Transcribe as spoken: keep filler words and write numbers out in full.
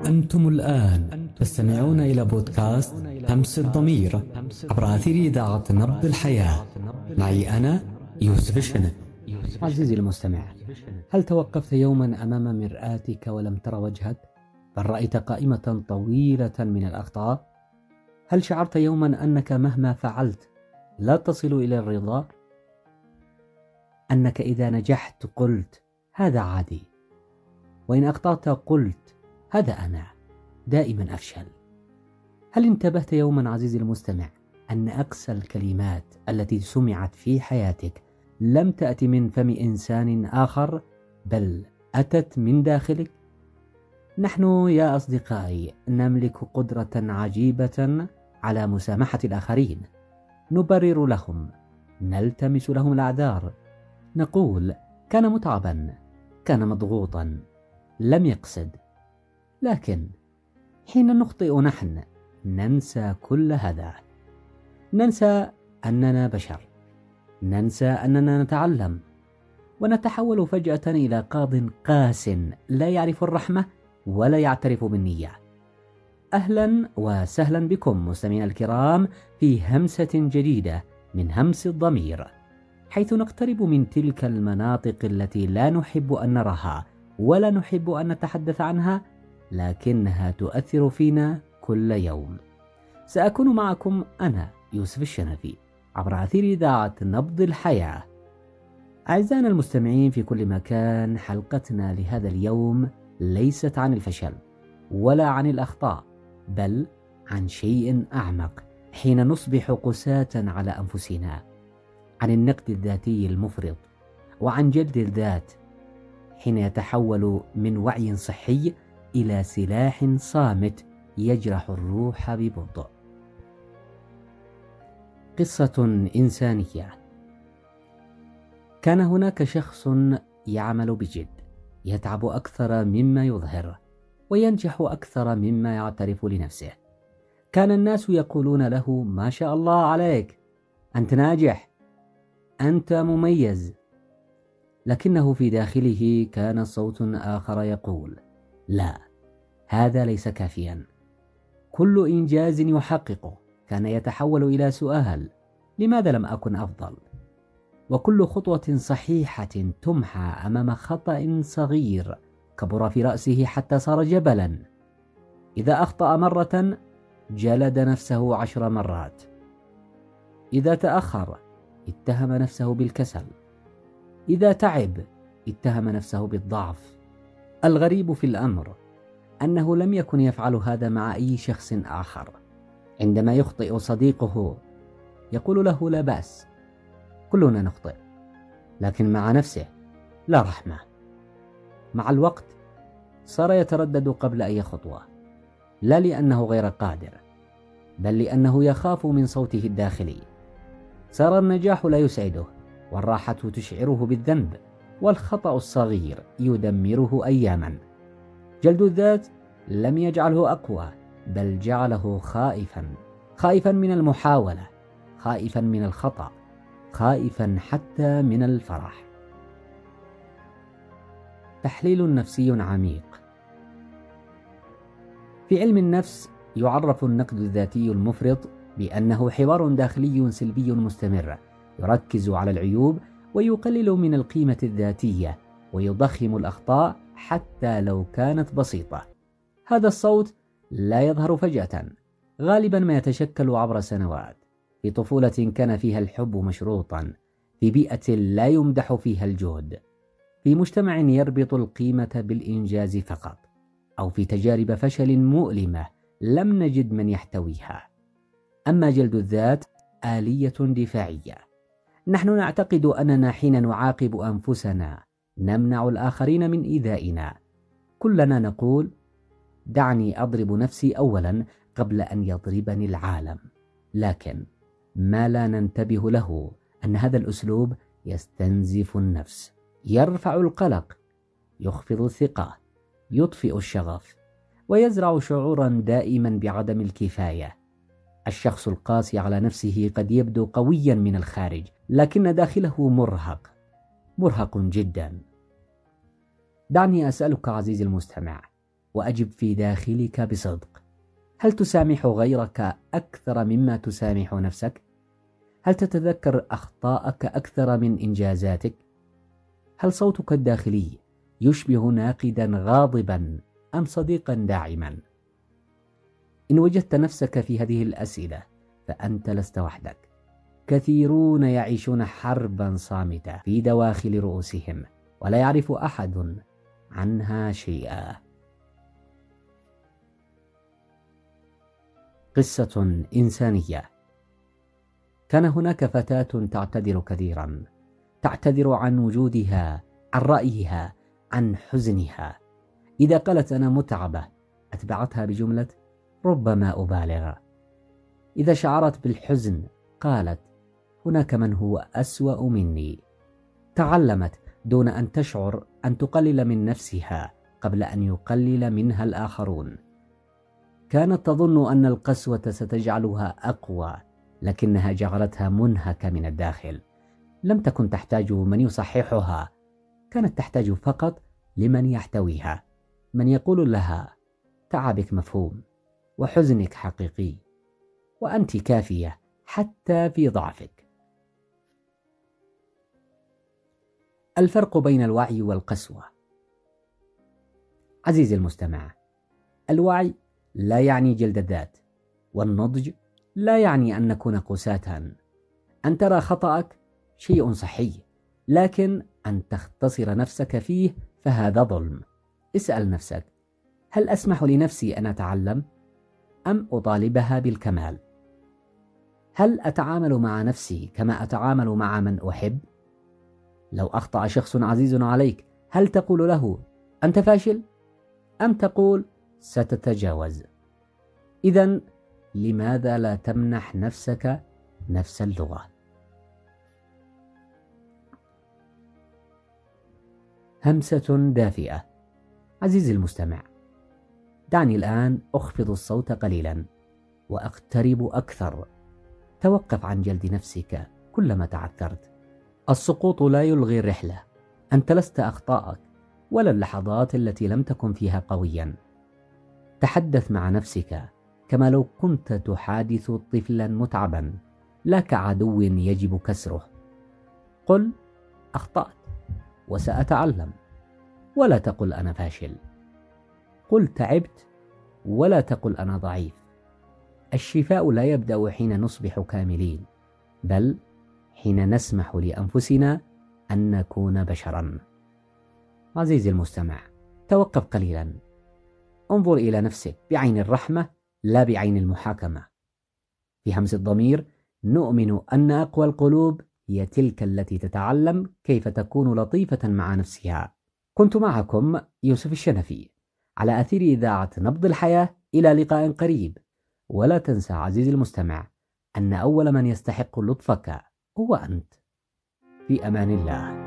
أنتم الآن تستمعون إلى بودكاست همس الضمير عبر أثير إذاعة نبض الحياة. معي أنا يوسف الشنب. عزيزي المستمع، هل توقفت يوما أمام مرآتك ولم تر وجهك، بل رأيت قائمة طويلة من الأخطاء؟ هل شعرت يوما أنك مهما فعلت لا تصل إلى الرضا؟ أنك إذا نجحت قلت هذا عادي، وإن أخطأت قلت هذا أنا دائما أفشل. هل انتبهت يوما عزيزي المستمع أن أقسى الكلمات التي سمعت في حياتك لم تأتي من فم إنسان آخر، بل أتت من داخلك؟ نحن يا أصدقائي نملك قدرة عجيبة على مسامحة الآخرين. نبرر لهم، نلتمس لهم الأعذار، نقول كان متعبا، كان مضغوطا، لم يقصد. لكن حين نخطئ نحن ننسى كل هذا، ننسى أننا بشر، ننسى أننا نتعلم، ونتحول فجأة إلى قاض قاس لا يعرف الرحمة ولا يعترف بالنية. أهلا وسهلا بكم مستمعينا الكرام في همسة جديدة من همس الضمير، حيث نقترب من تلك المناطق التي لا نحب أن نراها ولا نحب أن نتحدث عنها، لكنها تؤثر فينا كل يوم. سأكون معكم أنا يوسف الشنفي عبر أثير إذاعة نبض الحياة. أعزائنا المستمعين في كل مكان، حلقتنا لهذا اليوم ليست عن الفشل ولا عن الأخطاء، بل عن شيء أعمق حين نصبح قساة على أنفسنا، عن النقد الذاتي المفرط، وعن جلد الذات حين يتحول من وعي صحي إلى سلاح صامت يجرح الروح ببطء. قصة إنسانية. كان هناك شخص يعمل بجد، يتعب أكثر مما يظهر، وينجح أكثر مما يعترف لنفسه. كان الناس يقولون له ما شاء الله عليك، أنت ناجح، أنت مميز. لكنه في داخله كان صوت آخر يقول لا، هذا ليس كافيا. كل إنجاز يحققه كان يتحول إلى سؤال لماذا لم أكن أفضل؟ وكل خطوة صحيحة تمحى أمام خطأ صغير كبر في رأسه حتى صار جبلا. إذا أخطأ مرة جلد نفسه عشر مرات، إذا تأخر اتهم نفسه بالكسل، إذا تعب اتهم نفسه بالضعف. الغريب في الأمر أنه لم يكن يفعل هذا مع أي شخص آخر. عندما يخطئ صديقه يقول له لا بأس، كلنا نخطئ، لكن مع نفسه لا رحمة. مع الوقت صار يتردد قبل أي خطوة، لا لأنه غير قادر، بل لأنه يخاف من صوته الداخلي. صار النجاح لا يسعده، والراحة تشعره بالذنب، والخطأ الصغير يدمره أياما. جلد الذات لم يجعله أقوى، بل جعله خائفا، خائفا من المحاولة، خائفا من الخطأ، خائفا حتى من الفرح. تحليل نفسي عميق. في علم النفس يعرف النقد الذاتي المفرط بأنه حوار داخلي سلبي مستمر يركز على العيوب ويقلل من القيمة الذاتية ويضخم الأخطاء حتى لو كانت بسيطة. هذا الصوت لا يظهر فجأة، غالبا ما يتشكل عبر سنوات. في طفولة كان فيها الحب مشروطا، في بيئة لا يمدح فيها الجهد، في مجتمع يربط القيمة بالإنجاز فقط، أو في تجارب فشل مؤلمة لم نجد من يحتويها. أما جلد الذات آلية دفاعية. نحن نعتقد أننا حين نعاقب أنفسنا نمنع الآخرين من إيذائنا. كلنا نقول دعني أضرب نفسي أولا قبل أن يضربني العالم. لكن ما لا ننتبه له أن هذا الأسلوب يستنزف النفس، يرفع القلق، يخفض الثقة، يطفئ الشغف، ويزرع شعورا دائما بعدم الكفاية. الشخص القاسي على نفسه قد يبدو قويا من الخارج، لكن داخله مرهق، مرهق جدا. دعني أسألك عزيزي المستمع، وأجب في داخلك بصدق. هل تسامح غيرك أكثر مما تسامح نفسك؟ هل تتذكر أخطاءك أكثر من إنجازاتك؟ هل صوتك الداخلي يشبه ناقدا غاضبا أم صديقا داعما؟ إن وجدت نفسك في هذه الأسئلة فأنت لست وحدك. كثيرون يعيشون حربا صامتة في دواخل رؤوسهم ولا يعرف أحد عنها شيئا. قصة إنسانية. كان هناك فتاة تعتذر كثيرا، تعتذر عن وجودها، عن رأيها، عن حزنها. إذا قالت أنا متعبة أتبعتها بجملة ربما أبالغ. إذا شعرت بالحزن قالت هناك من هو أسوأ مني. تعلمت دون أن تشعر أن تقلل من نفسها قبل أن يقلل منها الآخرون. كانت تظن أن القسوة ستجعلها أقوى، لكنها جعلتها منهكة من الداخل. لم تكن تحتاج من يصححها، كانت تحتاج فقط لمن يحتويها، من يقول لها تعبك مفهوم وحزنك حقيقي وأنت كافية حتى في ضعفك. الفرق بين الوعي والقسوة. عزيزي المستمع، الوعي لا يعني جلد الذات، والنضج لا يعني أن نكون قساة. أن ترى خطأك شيء صحي، لكن أن تختصر نفسك فيه فهذا ظلم. اسأل نفسك، هل أسمح لنفسي أن أتعلم أم أطالبها بالكمال؟ هل أتعامل مع نفسي كما أتعامل مع من أحب؟ لو أخطأ شخص عزيز عليك هل تقول له أنت فاشل؟ أم تقول ستتجاوز؟ إذن لماذا لا تمنح نفسك نفس اللغة؟ همسة دافئة. عزيزي المستمع، دعني الآن أخفض الصوت قليلا وأقترب أكثر. توقف عن جلد نفسك كلما تعثرت. السقوط لا يلغي الرحلة. أنت لست أخطاءك ولا اللحظات التي لم تكن فيها قويا. تحدث مع نفسك كما لو كنت تحادث طفلا متعبا، لا كعدو يجب كسره. قل أخطأت وسأتعلم، ولا تقل أنا فاشل. قل تعبت ولا تقل أنا ضعيف. الشفاء لا يبدأ حين نصبح كاملين، بل حين نسمح لأنفسنا أن نكون بشرا. عزيزي المستمع، توقف قليلا. انظر إلى نفسك بعين الرحمة لا بعين المحاكمة. في همس الضمير نؤمن أن أقوى القلوب هي تلك التي تتعلم كيف تكون لطيفة مع نفسها. كنت معكم يوسف الشنفي على أثير إذاعة نبض الحياة. إلى لقاء قريب. ولا تنسى عزيزي المستمع أن أول من يستحق لطفك هو أنت. في أمان الله.